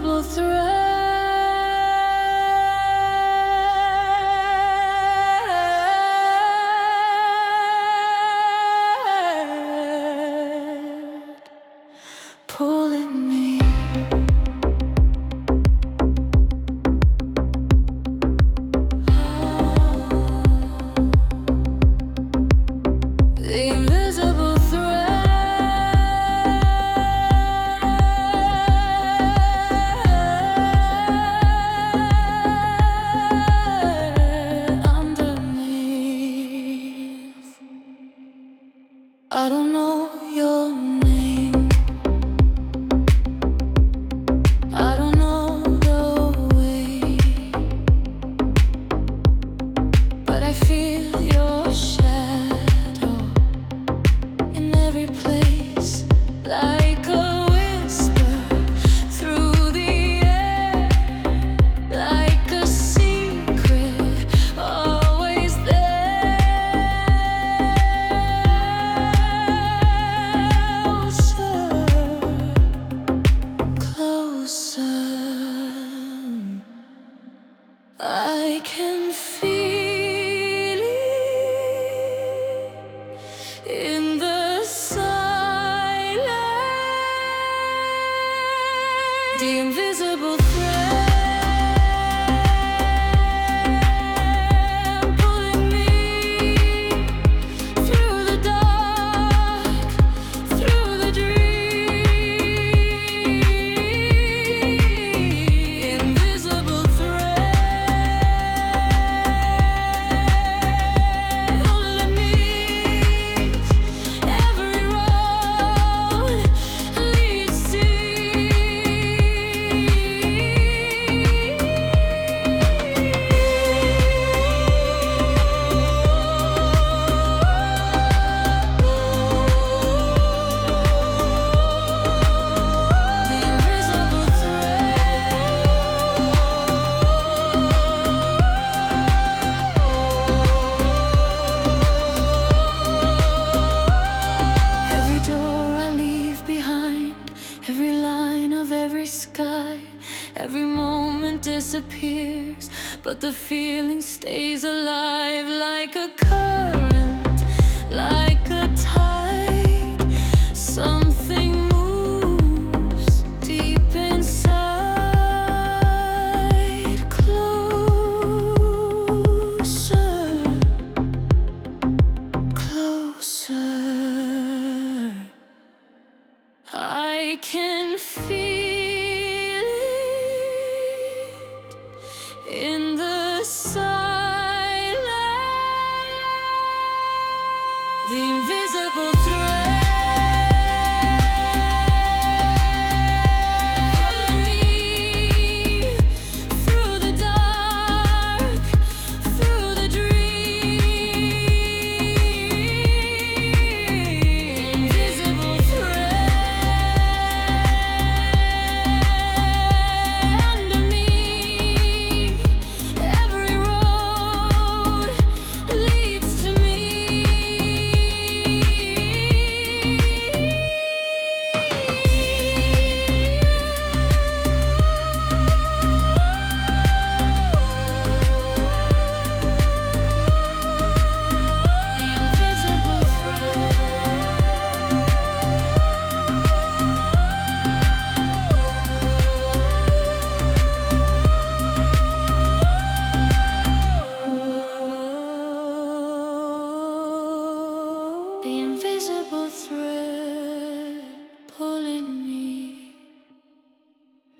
invisible thread pulling me. The invisible thread underneath. I don't know your name, I don't know the way, but I feel your shadow in every place, like a whisper through the air, like a secret always there. Closer, I can feel it in the silence. The invisible thread pulling me through the dark, through the dream. Invisible thread underneath. Every road leads to the invisible thread. Every door I leave behind, every line of every sky, every moment disappears, but the feeling stays alive, like a current, like a tide. Some